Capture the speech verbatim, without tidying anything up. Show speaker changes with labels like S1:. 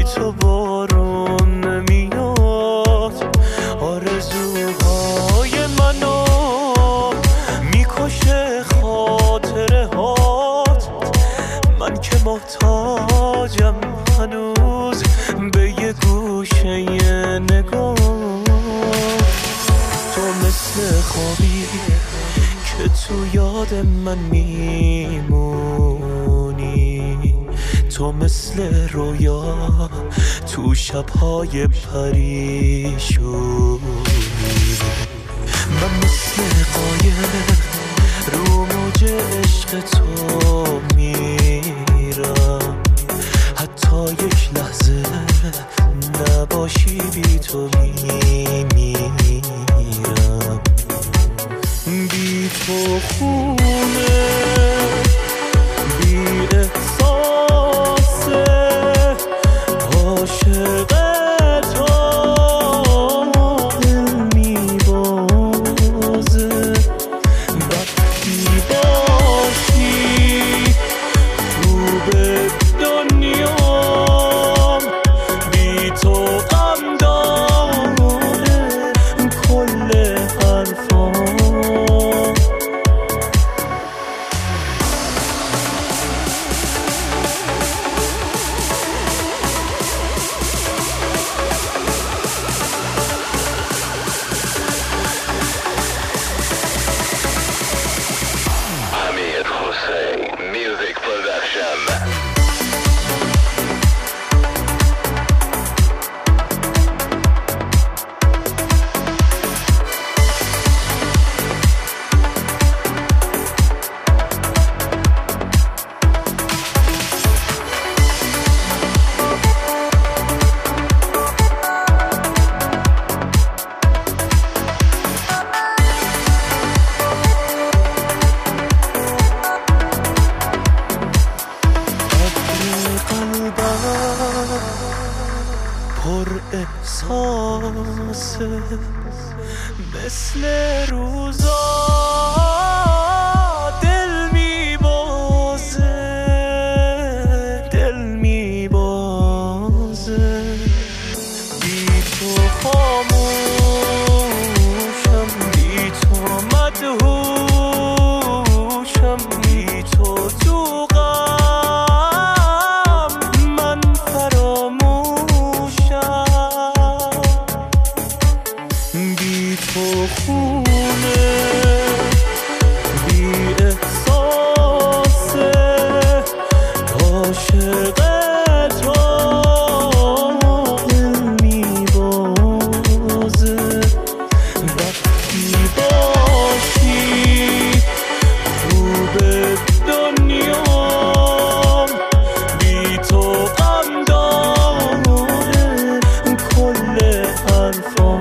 S1: تو بارون نمیاد. آرزوهای منو میکشه خاطره هات، من که محتاجم هنوز به یه گوشه نگاه. تو مثل خوابی که تو یاد من میمونی، تو مثل رویا تو شبهای پریشونی. من مثل قایق رو موج عشق تو میرم، حتی یک لحظه نباشی بی تو میمیرم. بی تو خونه بی احساسه، عاشق تو دل میبازه. وقتی باشی خوب دنیام، بی تو غم داره کل حرفام.
S2: Amir Hossein Music Production.
S1: پر احساسه مثل روزا دل میبازه، دل میبازه. بی تو خاموشم، بی تو مدهوشم، بی تو تو غم من فراموشم. بی تو خونه بی احساسه، عاشق تو دل میبازه. وقتی باشی خوب دنیام، بی تو غم داره کل حرفام.